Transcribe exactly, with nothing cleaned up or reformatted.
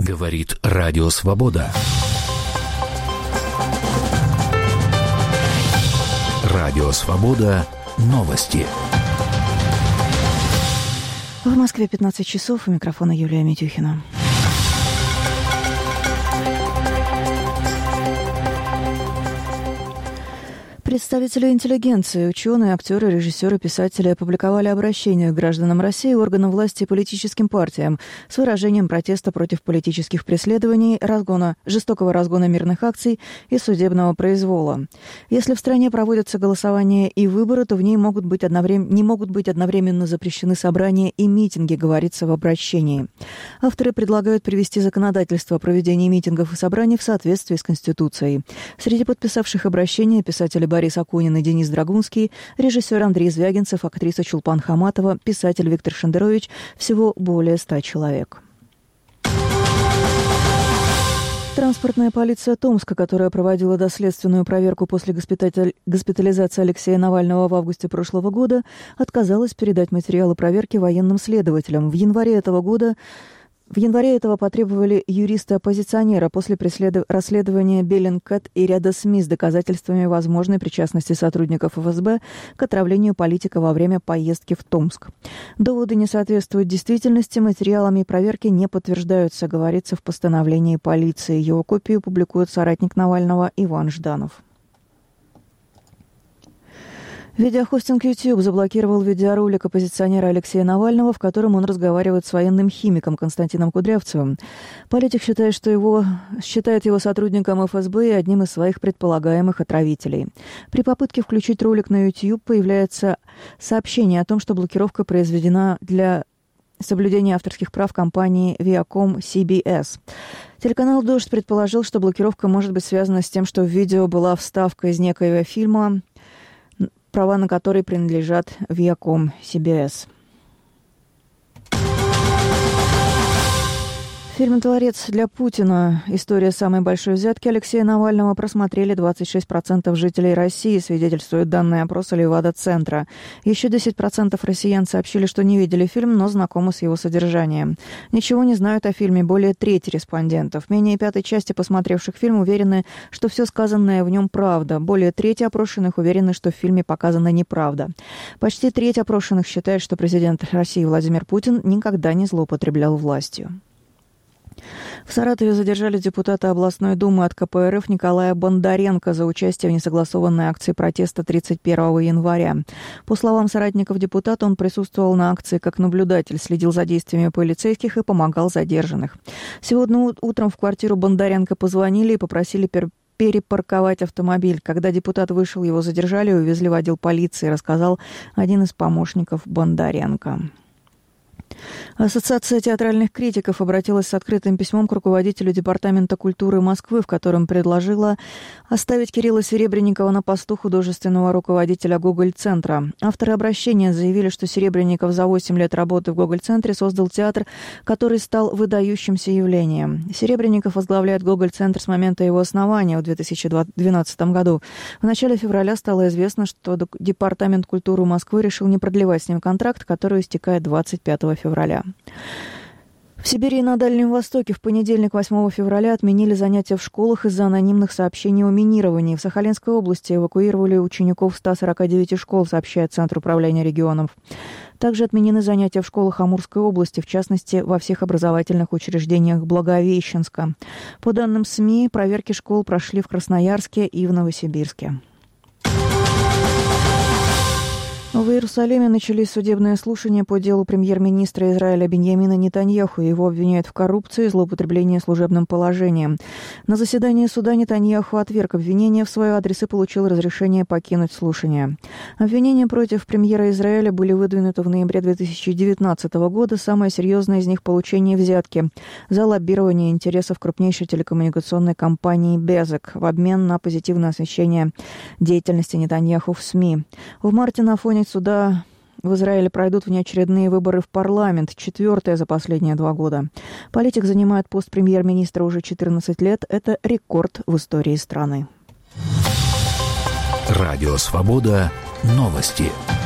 Говорит Радио Свобода. Радио Свобода. Новости. В Москве пятнадцать часов. У микрофона Юлия Митюхина. Представители интеллигенции, ученые, актеры, режиссеры, писатели опубликовали обращение к гражданам России, органам власти и политическим партиям с выражением протеста против политических преследований, разгона, жестокого разгона мирных акций и судебного произвола. Если в стране проводятся голосования и выборы, то в ней могут быть одноврем... не могут быть одновременно запрещены собрания и митинги, говорится в обращении. Авторы предлагают привести законодательство о проведении митингов и собраний в соответствии с Конституцией. Среди подписавших обращение писатели Борис Акунин и Денис Драгунский, режиссер Андрей Звягинцев, актриса Чулпан Хаматова, писатель Виктор Шендерович, всего более ста человек. Транспортная полиция Томска, которая проводила доследственную проверку после госпиталь... госпитализации Алексея Навального в августе прошлого года, отказалась передать материалы проверки военным следователям. В январе этого года В январе этого потребовали юристы-оппозиционера после преслед... расследования Bellingcat и ряда СМИ с доказательствами возможной причастности сотрудников эф эс бэ к отравлению политика во время поездки в Томск. Доводы не соответствуют действительности, материалами проверки не подтверждаются, говорится в постановлении полиции. Его копию публикует соратник Навального Иван Жданов. Видеохостинг YouTube заблокировал видеоролик оппозиционера Алексея Навального, в котором он разговаривает с военным химиком Константином Кудрявцевым. Политик считает, что его, считает его сотрудником эф эс бэ и одним из своих предполагаемых отравителей. При попытке включить ролик на YouTube появляется сообщение о том, что блокировка произведена для соблюдения авторских прав компании Viacom си би эс. Телеканал «Дождь» предположил, что блокировка может быть связана с тем, что в видео была вставка из некоего фильма, права на который принадлежат Viacom си би эс. Фильм «Творец для Путина. История самой большой взятки» Алексея Навального просмотрели двадцать шесть процентов жителей России, свидетельствуют данные опроса Левада-центра. Еще десять процентов россиян сообщили, что не видели фильм, но знакомы с его содержанием. Ничего не знают о фильме более трети респондентов. Менее пятой части посмотревших фильм уверены, что все сказанное в нем правда. Более трети опрошенных уверены, что в фильме показана неправда. Почти треть опрошенных считает, что президент России Владимир Путин никогда не злоупотреблял властью. В Саратове задержали депутата областной думы от ка пэ эр эф Николая Бондаренко за участие в несогласованной акции протеста тридцать первого января. По словам соратников депутата, он присутствовал на акции как наблюдатель, следил за действиями полицейских и помогал задержанных. Сегодня утром в квартиру Бондаренко позвонили и попросили пер перепарковать автомобиль. Когда депутат вышел, его задержали и увезли в отдел полиции, рассказал один из помощников Бондаренко. Ассоциация театральных критиков обратилась с открытым письмом к руководителю Департамента культуры Москвы, в котором предложила оставить Кирилла Серебренникова на посту художественного руководителя Гоголь-центра. Авторы обращения заявили, что Серебренников за восемь лет работы в Гоголь-центре создал театр, который стал выдающимся явлением. Серебренников возглавляет Гоголь-центр с момента его основания в две тысячи двенадцатом году. В начале февраля стало известно, что Департамент культуры Москвы решил не продлевать с ним контракт, который истекает двадцать пятого февраля. В Сибири и на Дальнем Востоке в понедельник, восьмого февраля, отменили занятия в школах из-за анонимных сообщений о минировании. В Сахалинской области эвакуировали учеников ста сорока девяти школ, сообщает Центр управления регионов. Также отменены занятия в школах Амурской области, в частности, во всех образовательных учреждениях Благовещенска. По данным СМИ, проверки школ прошли в Красноярске и в Новосибирске. В Иерусалиме начались судебные слушания по делу премьер-министра Израиля Биньямина Нетаньяху. Его обвиняют в коррупции и злоупотреблении служебным положением. На заседании суда Нетаньяху отверг обвинения в свой адрес и получил разрешение покинуть слушания. Обвинения против премьера Израиля были выдвинуты в ноябре две тысячи девятнадцатого года. Самое серьезное из них – получение взятки за лоббирование интересов крупнейшей телекоммуникационной компании Безек в обмен на позитивное освещение деятельности Нетаньяху в СМИ. В марте на фоне суда в Израиле пройдут внеочередные выборы в парламент, четвертые за последние два года. Политик занимает пост премьер-министра уже четырнадцать лет. Это рекорд в истории страны. Радио «Свобода». Новости.